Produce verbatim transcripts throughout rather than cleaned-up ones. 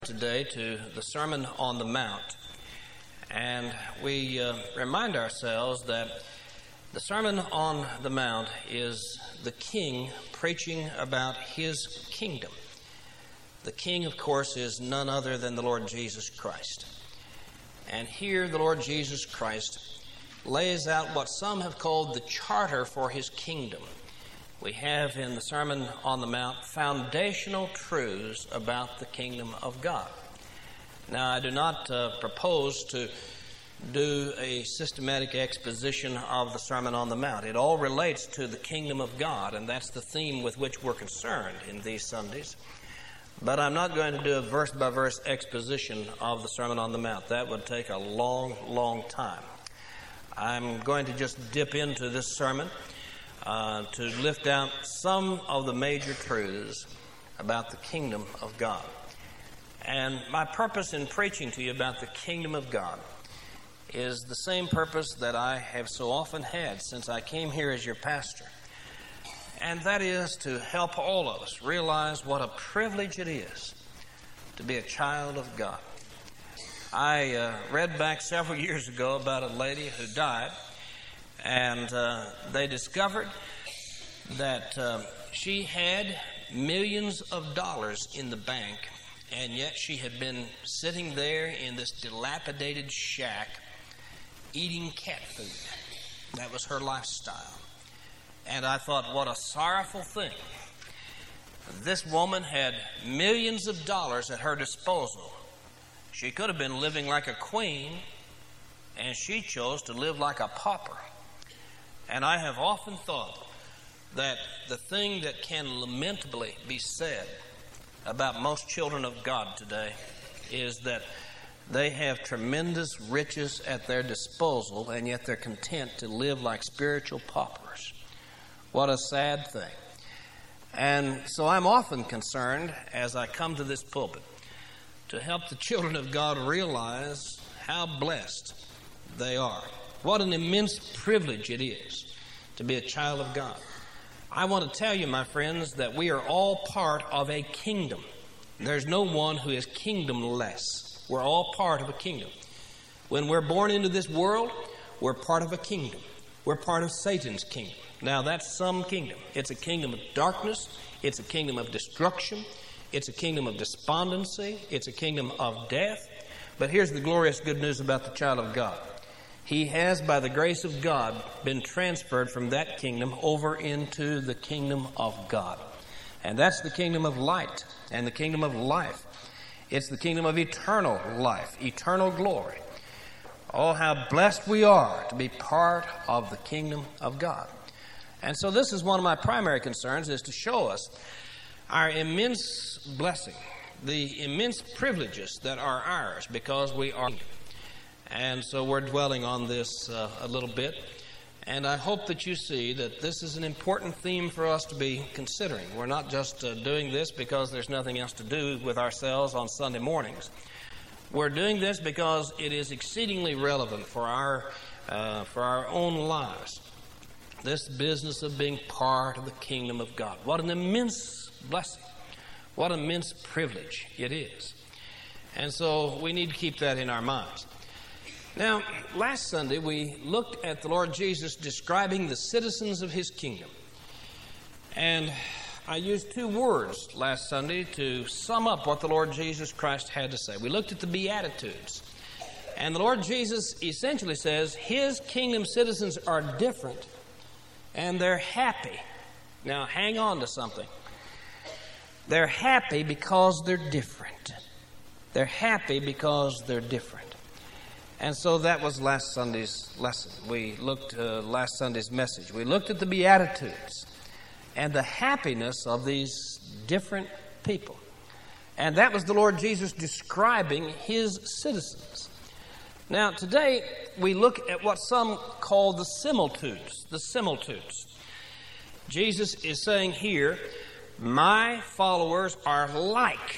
Today to the Sermon on the Mount, and we uh, remind ourselves that the Sermon on the Mount is the King preaching about His kingdom. The King, of course, is none other than the Lord Jesus Christ. And here the Lord Jesus Christ lays out what some have called the charter for His kingdom. We have in the Sermon on the Mount foundational truths about the kingdom of God. Now, I do not uh, propose to do a systematic exposition of the Sermon on the Mount. It all relates to the kingdom of God, and that's the theme with which we're concerned in these Sundays. But I'm not going to do a verse-by-verse exposition of the Sermon on the Mount. That would take a long, long time. I'm going to just dip into this sermon Uh, to lift out some of the major truths about the kingdom of God. And my purpose in preaching to you about the kingdom of God is the same purpose that I have so often had since I came here as your pastor. And that is to help all of us realize what a privilege it is to be a child of God. I uh, read back several years ago about a lady who died. And uh, they discovered that uh, she had millions of dollars in the bank, and yet she had been sitting there in this dilapidated shack eating cat food. That was her lifestyle. And I thought, what a sorrowful thing. This woman had millions of dollars at her disposal. She could have been living like a queen, and she chose to live like a pauper. And I have often thought that the thing that can lamentably be said about most children of God today is that they have tremendous riches at their disposal, and yet they're content to live like spiritual paupers. What a sad thing. And so I'm often concerned, as I come to this pulpit, to help the children of God realize how blessed they are. What an immense privilege it is to be a child of God. I want to tell you, my friends, that we are all part of a kingdom. There's no one who is kingdomless. We're all part of a kingdom. When we're born into this world, we're part of a kingdom. We're part of Satan's kingdom. Now, that's some kingdom. It's a kingdom of darkness. It's a kingdom of destruction. It's a kingdom of despondency. It's a kingdom of death. But here's the glorious good news about the child of God. He has, by the grace of God, been transferred from that kingdom over into the kingdom of God. And that's the kingdom of light and the kingdom of life. It's the kingdom of eternal life, eternal glory. Oh, how blessed we are to be part of the kingdom of God. And so this is one of my primary concerns, is to show us our immense blessing, the immense privileges that are ours because we are. And so we're dwelling on this uh, a little bit. And I hope that you see that this is an important theme for us to be considering. We're not just uh, doing this because there's nothing else to do with ourselves on Sunday mornings. We're doing this because it is exceedingly relevant for our, uh, for our own lives. This business of being part of the kingdom of God. What an immense blessing. What an immense privilege it is. And so we need to keep that in our minds. Now, last Sunday we looked at the Lord Jesus describing the citizens of His kingdom. And I used two words last Sunday to sum up what the Lord Jesus Christ had to say. We looked at the Beatitudes. And the Lord Jesus essentially says His kingdom citizens are different and they're happy. Now, hang on to something. They're happy because they're different. They're happy because they're different. And so that was last Sunday's lesson. We looked uh, last Sunday's message. We looked at the Beatitudes and the happiness of these different people. And that was the Lord Jesus describing His citizens. Now, today we look at what some call the similitudes. The similitudes. Jesus is saying here, my followers are like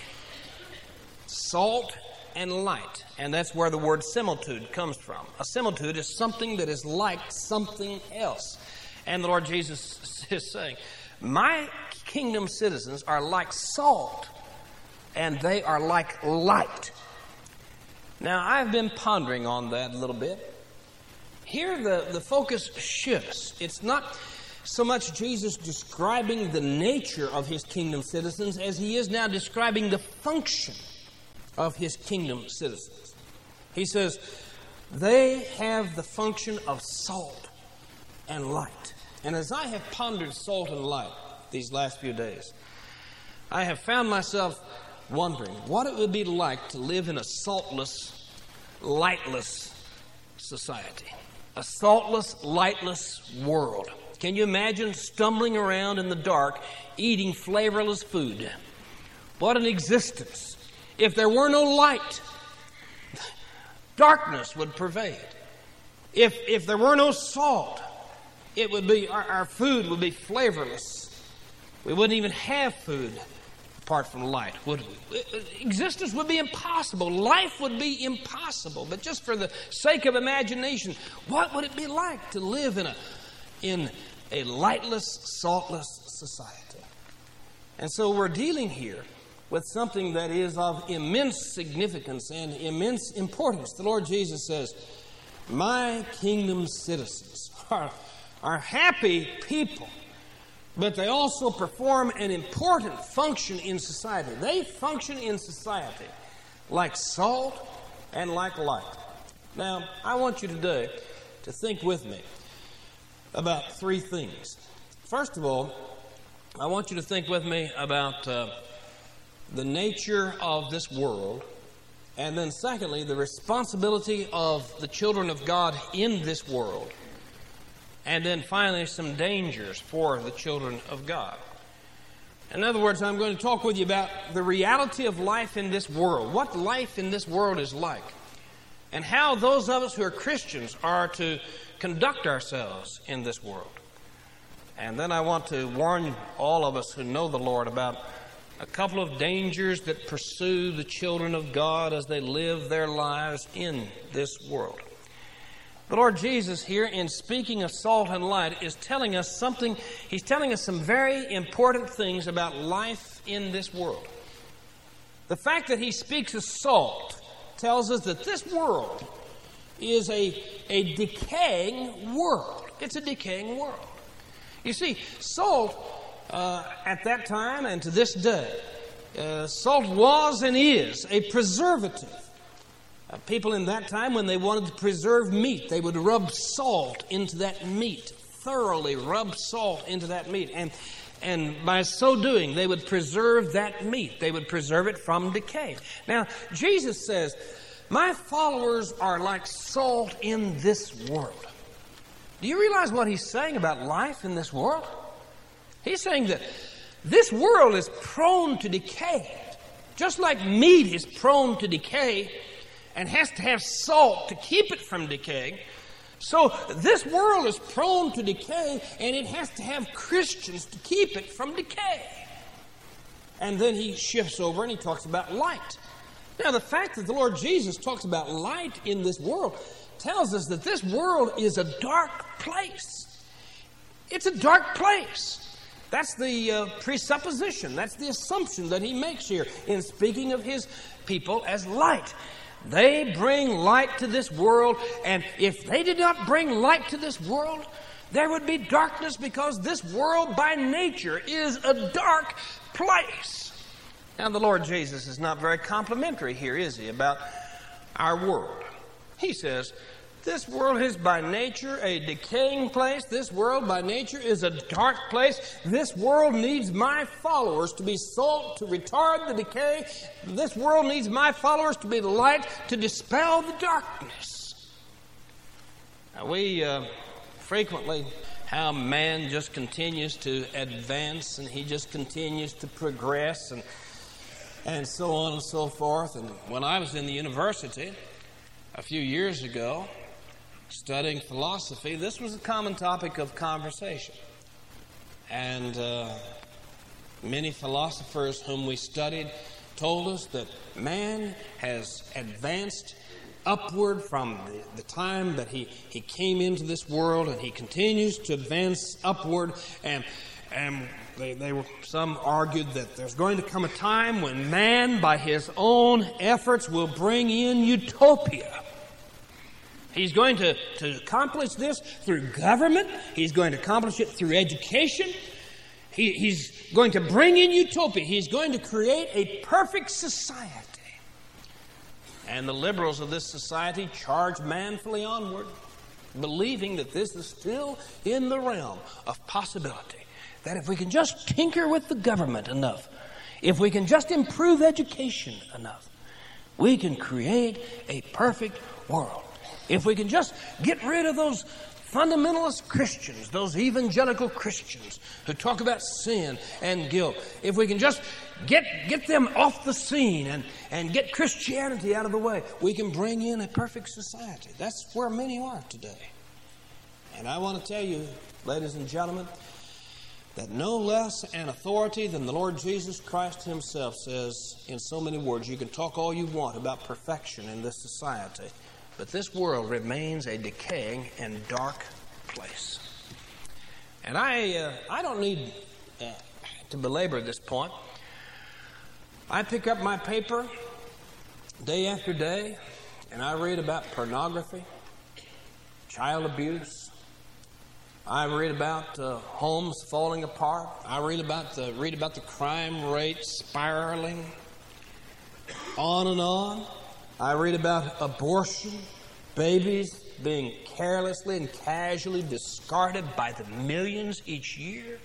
salt and light. And that's where the word similitude comes from. A similitude is something that is like something else. And the Lord Jesus is saying, my kingdom citizens are like salt and they are like light. Now, I've been pondering on that a little bit. Here the, the focus shifts. It's not so much Jesus describing the nature of his kingdom citizens as he is now describing the function of his kingdom citizens. He says, they have the function of salt and light. And as I have pondered salt and light these last few days, I have found myself wondering what it would be like to live in a saltless, lightless society. A saltless, lightless world. Can you imagine stumbling around in the dark, eating flavorless food? What an existence. If there were no light, darkness would pervade. If, if there were no salt, it would be, our, our food would be flavorless. We wouldn't even have food apart from light, would we? Existence would be impossible. Life would be impossible. But just for the sake of imagination, what would it be like to live in a, in a lightless, saltless society? And so we're dealing here with something that is of immense significance and immense importance. The Lord Jesus says, my kingdom citizens are, are happy people, but they also perform an important function in society. They function in society like salt and like light. Now, I want you today to think with me about three things. First of all, I want you to think with me about uh, the nature of this world, and then secondly, the responsibility of the children of God in this world. And then finally, some dangers for the children of God. In other words, I'm going to talk with you about the reality of life in this world, what life in this world is like, and how those of us who are Christians are to conduct ourselves in this world. And then I want to warn all of us who know the Lord about a couple of dangers that pursue the children of God as they live their lives in this world. The Lord Jesus here, in speaking of salt and light, is telling us something. He's telling us some very important things about life in this world. The fact that he speaks of salt tells us that this world is a, a decaying world. It's a decaying world. You see, salt uh, at that time and to this day, uh, salt was and is a preservative. Uh, people in that time, when they wanted to preserve meat, they would rub salt into that meat, thoroughly rub salt into that meat. And, and by so doing, they would preserve that meat. They would preserve it from decay. Now, Jesus says, my followers are like salt in this world. Do you realize what he's saying about life in this world? He's saying that this world is prone to decay. Just like meat is prone to decay and has to have salt to keep it from decaying, so this world is prone to decay, and it has to have Christians to keep it from decay. And then he shifts over and he talks about light. Now, the fact that the Lord Jesus talks about light in this world tells us that this world is a dark place. It's a dark place. That's the uh, presupposition. That's the assumption that he makes here in speaking of his people as light. They bring light to this world, and if they did not bring light to this world, there would be darkness, because this world by nature is a dark place. Now, the Lord Jesus is not very complimentary here, is he, about our world? He says, this world is by nature a decaying place. This world by nature is a dark place. This world needs my followers to be salt to retard the decay. This world needs my followers to be the light to dispel the darkness. Now, we uh, frequently, how man just continues to advance and he just continues to progress and, and so on and so forth. And when I was in the university a few years ago, studying philosophy, this was a common topic of conversation. And uh, many philosophers whom we studied told us that man has advanced upward from the, the time that he, he came into this world, and he continues to advance upward. And, and they, they were, some argued that there's going to come a time when man, by his own efforts, will bring in utopia. He's going to, to accomplish this through government. He's going to accomplish it through education. He, he's going to bring in utopia. He's going to create a perfect society. And the liberals of this society charge manfully onward, believing that this is still in the realm of possibility. That if we can just tinker with the government enough, if we can just improve education enough, we can create a perfect world. If we can just get rid of those fundamentalist Christians, those evangelical Christians who talk about sin and guilt, if we can just get get them off the scene and, and get Christianity out of the way, we can bring in a perfect society. That's where many are today. And I want to tell you, ladies and gentlemen, that no less an authority than the Lord Jesus Christ himself says in so many words, you can talk all you want about perfection in this society, but this world remains a decaying and dark place. And I uh, I don't need uh, to belabor this point. I pick up my paper day after day, and I read about pornography, child abuse. I read about uh, homes falling apart. I read about the read about the crime rate spiraling. On and on. I read about abortion, babies being carelessly and casually discarded by the millions each year.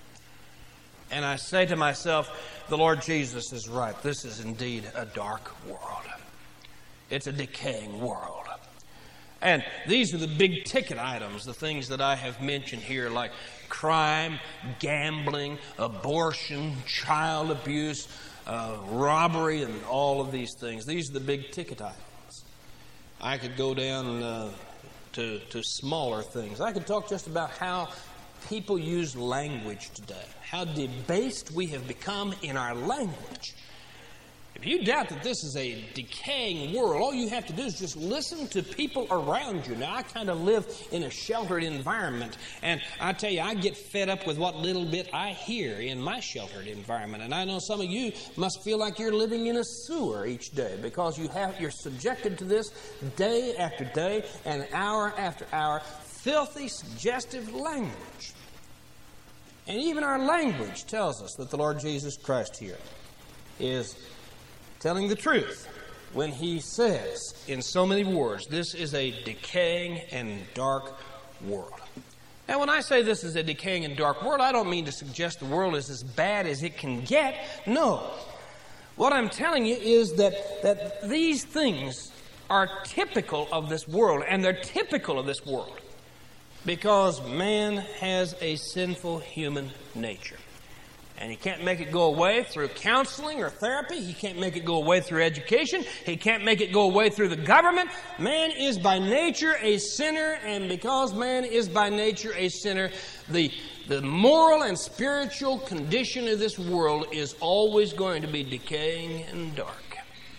And I say to myself, the Lord Jesus is right. This is indeed a dark world. It's a decaying world. And these are the big ticket items, the things that I have mentioned here, like crime, gambling, abortion, child abuse, uh, robbery, and all of these things. These are the big ticket items. I could go down uh, to, to smaller things. I could talk just about how people use language today, how debased we have become in our language. If you doubt that this is a decaying world, all you have to do is just listen to people around you. Now, I kind of live in a sheltered environment, and I tell you, I get fed up with what little bit I hear in my sheltered environment. And I know some of you must feel like you're living in a sewer each day because you have, you're subjected to this day after day and hour after hour, filthy, suggestive language. And even our language tells us that the Lord Jesus Christ here is telling the truth when he says in so many words, this is a decaying and dark world. Now, when I say this is a decaying and dark world, I don't mean to suggest the world is as bad as it can get. No. What I'm telling you is that, that these things are typical of this world, and they're typical of this world because man has a sinful human nature. And he can't make it go away through counseling or therapy. He can't make it go away through education. He can't make it go away through the government. Man is by nature a sinner, and because man is by nature a sinner, the, the moral and spiritual condition of this world is always going to be decaying and dark.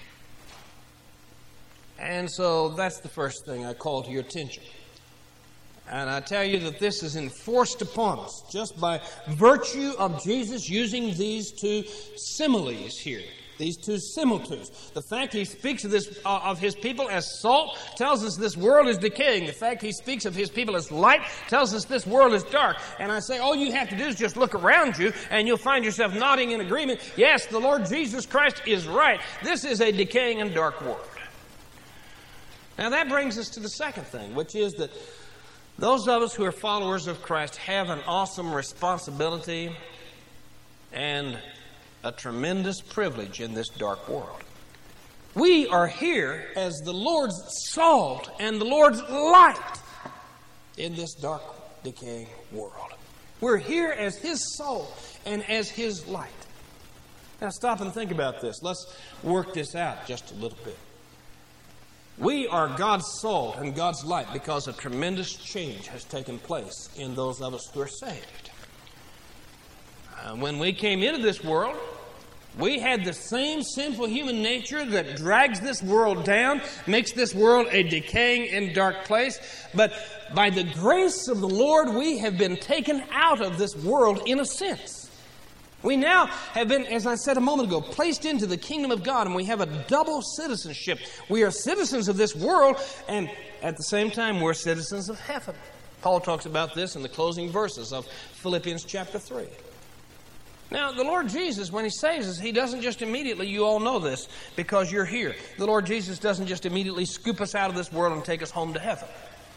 And so that's the first thing I call to your attention. And I tell you that this is enforced upon us just by virtue of Jesus using these two similes here, these two similitudes. The fact he speaks of this uh, of his people as salt tells us this world is decaying. The fact he speaks of his people as light tells us this world is dark. And I say all you have to do is just look around you and you'll find yourself nodding in agreement. Yes, the Lord Jesus Christ is right. This is a decaying and dark world. Now that brings us to the second thing, which is that those of us who are followers of Christ have an awesome responsibility and a tremendous privilege in this dark world. We are here as the Lord's salt and the Lord's light in this dark, decaying world. We're here as His salt and as His light. Now stop and think about this. Let's work this out just a little bit. We are God's salt and God's light because a tremendous change has taken place in those of us who are saved. Uh, when we came into this world, we had the same sinful human nature that drags this world down, makes this world a decaying and dark place. But by the grace of the Lord, we have been taken out of this world in a sense. We now have been, as I said a moment ago, placed into the kingdom of God, and we have a double citizenship. We are citizens of this world, and at the same time, we're citizens of heaven. Paul talks about this in the closing verses of Philippians chapter three. Now, the Lord Jesus, when He saves us, He doesn't just immediately, you all know this, because you're here. The Lord Jesus doesn't just immediately scoop us out of this world and take us home to heaven.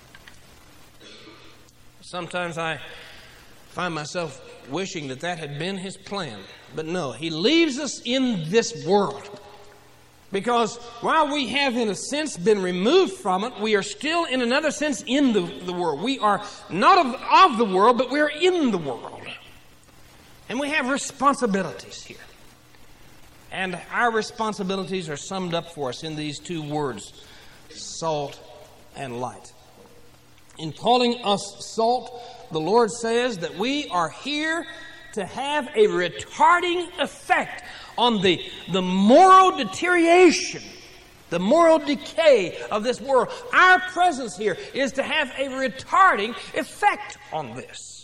Sometimes I find myself wishing that that had been His plan. But no, He leaves us in this world. Because while we have, in a sense, been removed from it, we are still, in another sense, in the, the world. We are not of, of the world, but we are in the world. And we have responsibilities here. And our responsibilities are summed up for us in these two words, salt and light. In calling us salt, the Lord says that we are here to have a retarding effect on the, the moral deterioration, the moral decay of this world. Our presence here is to have a retarding effect on this.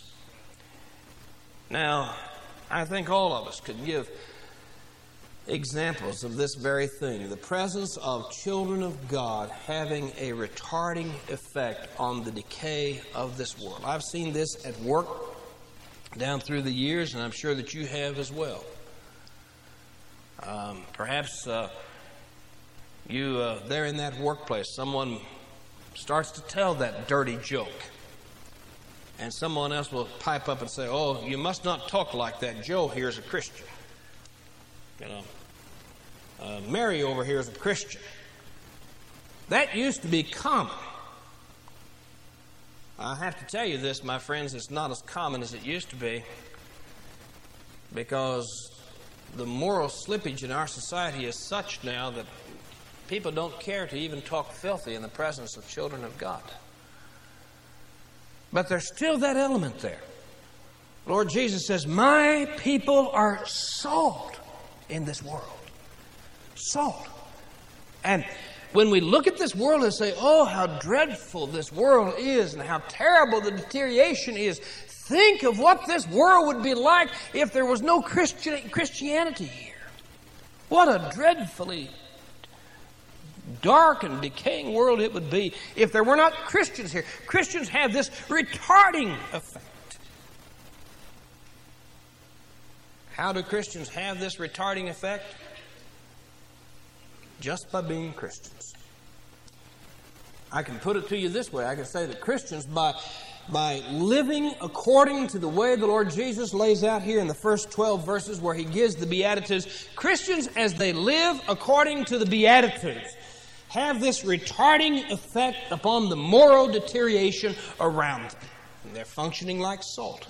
Now, I think all of us could give examples of this very thing. The presence of children of God having a retarding effect on the decay of this world. I've seen this at work down through the years, and I'm sure that you have as well. Um, perhaps uh, you, uh, there in that workplace, someone starts to tell that dirty joke. And someone else will pipe up and say, oh, you must not talk like that. Joe here is a Christian. You know, uh, Mary over here is a Christian. That used to be common. I have to tell you this, my friends, it's not as common as it used to be, because the moral slippage in our society is such now that people don't care to even talk filthy in the presence of children of God. But there's still that element there. Lord Jesus says, my people are salt in this world. Salt. And when we look at this world and say, oh, how dreadful this world is and how terrible the deterioration is, think of what this world would be like if there was no Christian, Christianity here. What a dreadfully dark and decaying world it would be if there were not Christians here. Christians have this retarding effect. How do Christians have this retarding effect? Just by being Christians. I can put it to you this way. I can say that Christians, by, by living according to the way the Lord Jesus lays out here in the first twelve verses where He gives the Beatitudes, Christians, as they live according to the Beatitudes, have this retarding effect upon the moral deterioration around them. And they're functioning like salt.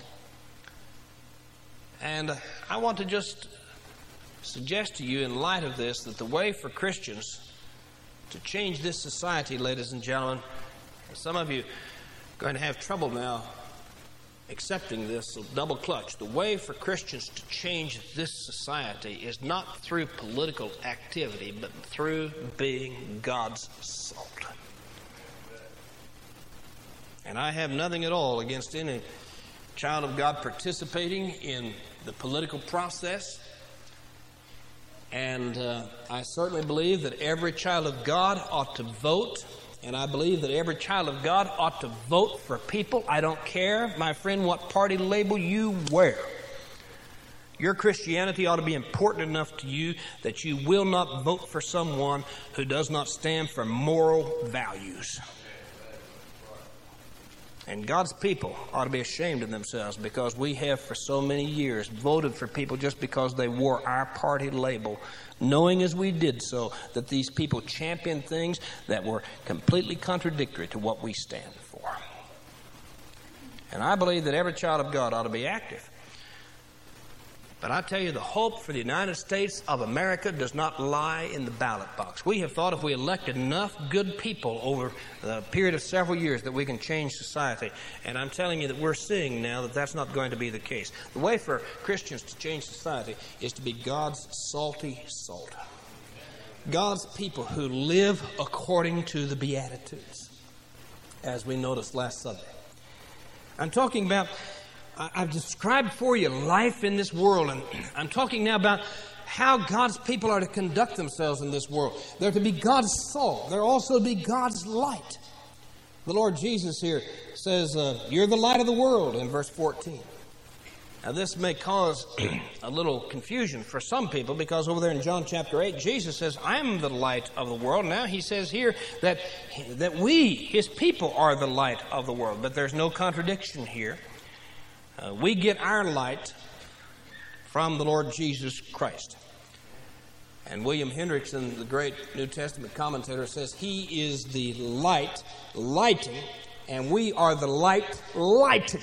And I want to just suggest to you, in light of this, that the way for Christians to change this society, ladies and gentlemen, some of you are going to have trouble now accepting this, so double clutch. The way for Christians to change this society is not through political activity, but through being God's salt. And I have nothing at all against any child of God participating in the political process. And uh, I certainly believe that every child of God ought to vote. And I believe that every child of God ought to vote for people. I don't care, my friend, what party label you wear. Your Christianity ought to be important enough to you that you will not vote for someone who does not stand for moral values. And God's people ought to be ashamed of themselves, because we have for so many years voted for people just because they wore our party label, knowing as we did so that these people championed things that were completely contradictory to what we stand for. And I believe that every child of God ought to be active. But I tell you, the hope for the United States of America does not lie in the ballot box. We have thought if we elected enough good people over a period of several years that we can change society. And I'm telling you that we're seeing now that that's not going to be the case. The way for Christians to change society is to be God's salty salt. God's people who live according to the Beatitudes, as we noticed last Sunday. I'm talking about I've described for you life in this world, and I'm talking now about how God's people are to conduct themselves in this world. They're to be God's salt. They're also to be God's light. The Lord Jesus here says, uh, you're the light of the world in verse fourteen. Now this may cause a little confusion for some people, because over there in John chapter eight, Jesus says, I'm the light of the world. Now he says here that, that we, his people, are the light of the world. But there's no contradiction here. Uh, we get our light from the Lord Jesus Christ. And William Hendrickson, the great New Testament commentator, says he is the light lighting, and we are the light lighted.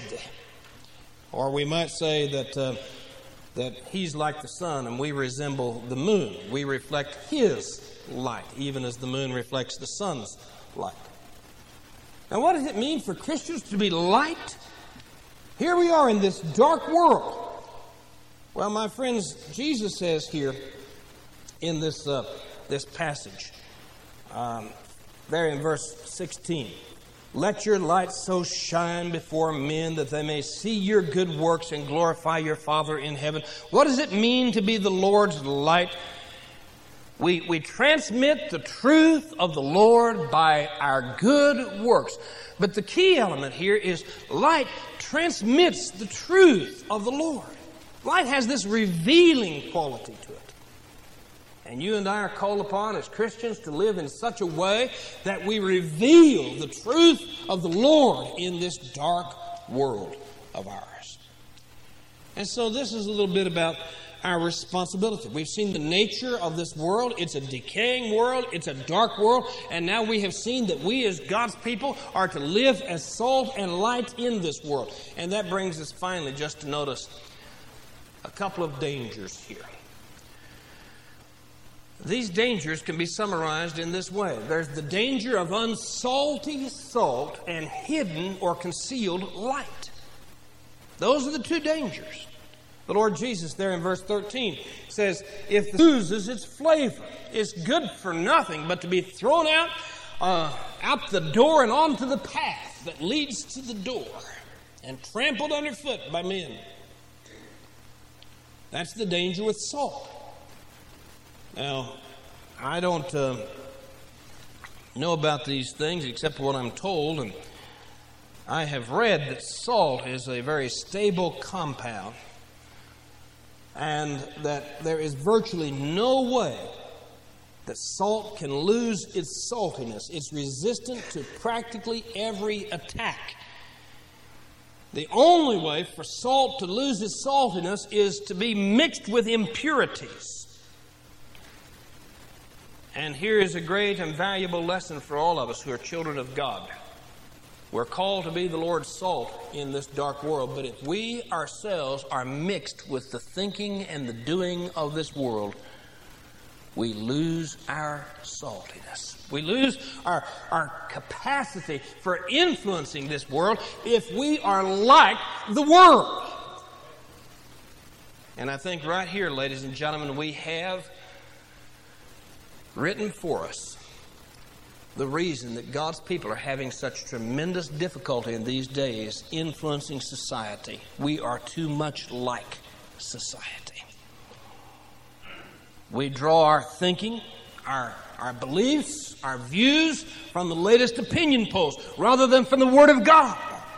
Or we might say that uh, that he's like the sun and we resemble the moon. We reflect his light, even as the moon reflects the sun's light. Now, what does it mean for Christians to be light? Here we are in this dark world. Well, my friends, Jesus says here in this uh, this passage, um, there in verse sixteen, let your light so shine before men that they may see your good works and glorify your Father in heaven. What does it mean to be the Lord's light? We, we transmit the truth of the Lord by our good works. But the key element here is light transmits the truth of the Lord. Light has this revealing quality to it. And you and I are called upon as Christians to live in such a way that we reveal the truth of the Lord in this dark world of ours. And so this is a little bit about our responsibility. We've seen the nature of this world. It's a decaying world. It's a dark world. And now we have seen that we as God's people are to live as salt and light in this world. And that brings us finally just to notice a couple of dangers here. These dangers can be summarized in this way. There's the danger of unsalty salt and hidden or concealed light. Those are the two dangers. The Lord Jesus there in verse thirteen says, if it loses its flavor, it's good for nothing but to be thrown out, uh, out the door and onto the path that leads to the door and trampled underfoot by men. That's the danger with salt. Now, I don't uh, know about these things except what I'm told, and I have read that salt is a very stable compound, and that there is virtually no way that salt can lose its saltiness. It's resistant to practically every attack. The only way for salt to lose its saltiness is to be mixed with impurities. And here is a great and valuable lesson for all of us who are children of God. We're called to be the Lord's salt in this dark world, but if we ourselves are mixed with the thinking and the doing of this world, we lose our saltiness. We lose our, our capacity for influencing this world if we are like the world. And I think right here, ladies and gentlemen, we have written for us the reason that God's people are having such tremendous difficulty in these days influencing society. We are too much like society. We draw our thinking, our, our beliefs, our views from the latest opinion polls rather than from the Word of God.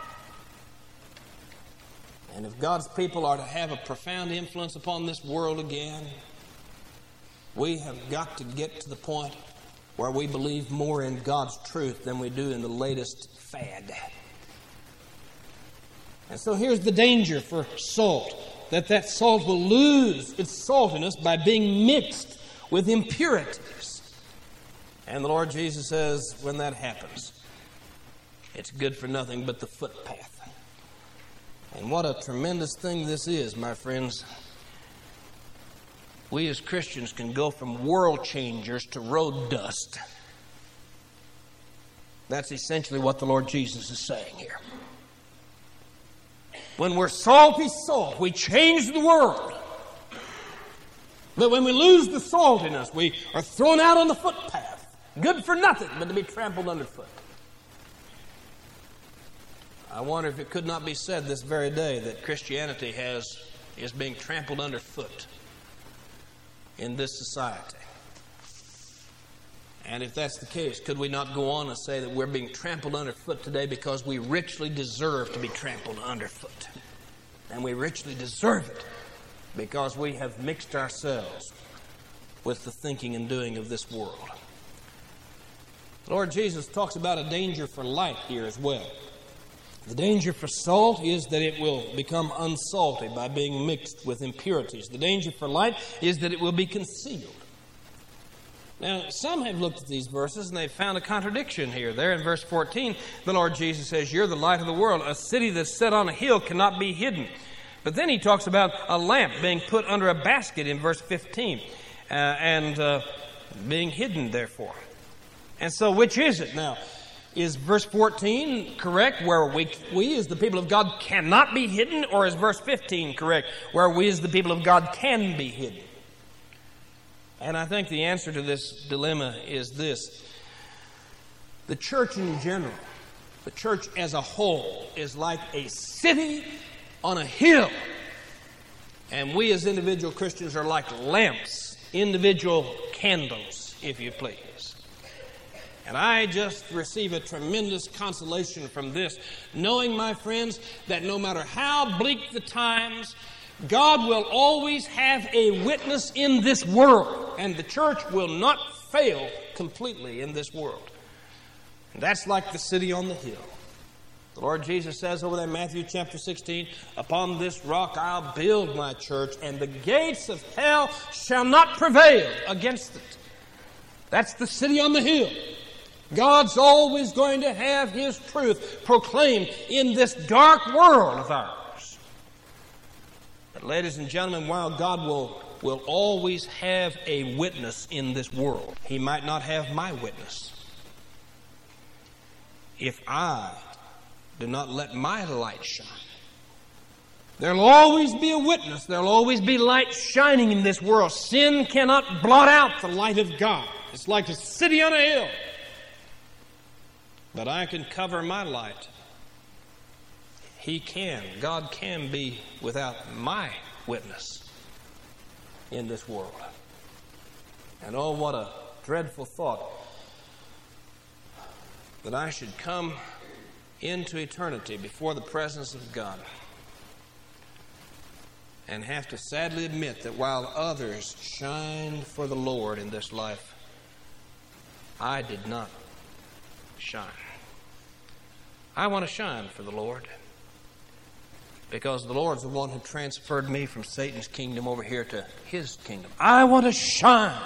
And if God's people are to have a profound influence upon this world again, we have got to get to the point where we believe more in God's truth than we do in the latest fad. And so here's the danger for salt, that that salt will lose its saltiness by being mixed with impurities. And the Lord Jesus says, when that happens, it's good for nothing but the footpath. And what a tremendous thing this is, my friends. We as Christians can go from world changers to road dust. That's essentially what the Lord Jesus is saying here. When we're salty salt, we change the world. But when we lose the saltiness, we are thrown out on the footpath. Good for nothing but to be trampled underfoot. I wonder if it could not be said this very day that Christianity has is being trampled underfoot in this society. And if that's the case, could we not go on and say that we're being trampled underfoot today because we richly deserve to be trampled underfoot? And we richly deserve it because we have mixed ourselves with the thinking and doing of this world. The Lord Jesus talks about a danger for light here as well. The danger for salt is that it will become unsalty by being mixed with impurities. The danger for light is that it will be concealed. Now, some have looked at these verses and they've found a contradiction here. There in verse fourteen, the Lord Jesus says, "You're the light of the world. A city that's set on a hill cannot be hidden." But then he talks about a lamp being put under a basket in verse fifteen uh, and uh, being hidden, therefore. And so which is it now? Is verse fourteen correct, where we, we as the people of God cannot be hidden, or is verse fifteen correct, where we as the people of God can be hidden? And I think the answer to this dilemma is this. The church in general, the church as a whole, is like a city on a hill. And we as individual Christians are like lamps, individual candles, if you please. And I just receive a tremendous consolation from this, knowing, my friends, that no matter how bleak the times, God will always have a witness in this world, and the church will not fail completely in this world. And that's like the city on the hill. The Lord Jesus says over there in Matthew chapter sixteen, "Upon this rock I'll build my church, and the gates of hell shall not prevail against it." That's the city on the hill. God's always going to have His truth proclaimed in this dark world of ours. But ladies and gentlemen, while God will, will always have a witness in this world, He might not have my witness. If I do not let my light shine, there'll always be a witness. There'll always be light shining in this world. Sin cannot blot out the light of God. It's like a city on a hill. But I can cover my light. He can, God can be without my witness in this world. And oh, what a dreadful thought that I should come into eternity before the presence of God and have to sadly admit that while others shined for the Lord in this life, I did not shine. I want to shine for the Lord, because the Lord's the one who transferred me from Satan's kingdom over here to His kingdom. I want to shine.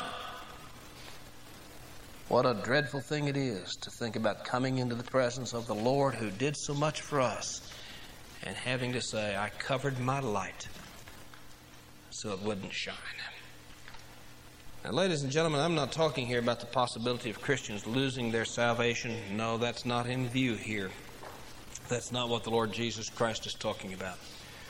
What a dreadful thing it is to think about coming into the presence of the Lord who did so much for us and having to say, "I covered my light so it wouldn't shine." Now, ladies and gentlemen, I'm not talking here about the possibility of Christians losing their salvation. No, that's not in view here. That's not what the Lord Jesus Christ is talking about.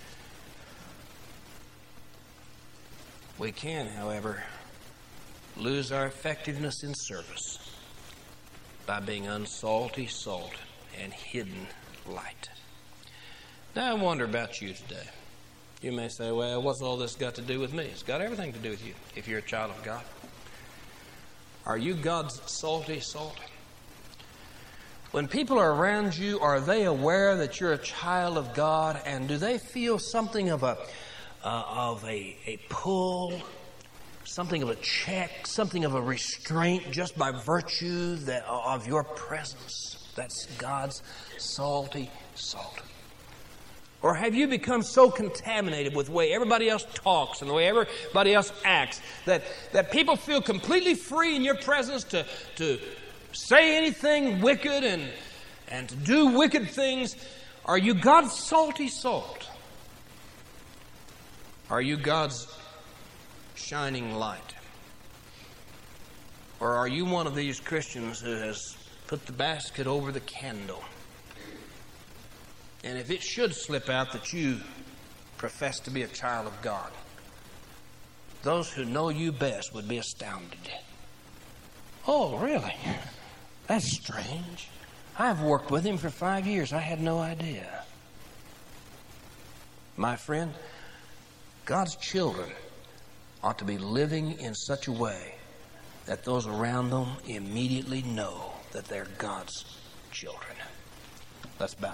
We can, however, lose our effectiveness in service by being unsalty salt and hidden light. Now, I wonder about you today. You may say, "Well, what's all this got to do with me?" It's got everything to do with you if you're a child of God. Are you God's salty salt? When people are around you, are they aware that you're a child of God, and do they feel something of a uh, of a, a pull, something of a check, something of a restraint just by virtue that, of your presence? That's God's salty salt. Or have you become so contaminated with the way everybody else talks and the way everybody else acts that, that people feel completely free in your presence to, to say anything wicked and, and to do wicked things? Are you God's salty salt? Are you God's shining light? Or are you one of these Christians who has put the basket over the candle? And if it should slip out that you profess to be a child of God, those who know you best would be astounded. "Oh, really? That's strange. I've worked with him for five years. I had no idea. My friend, God's children ought to be living in such a way that those around them immediately know that they're God's children. Let's bow.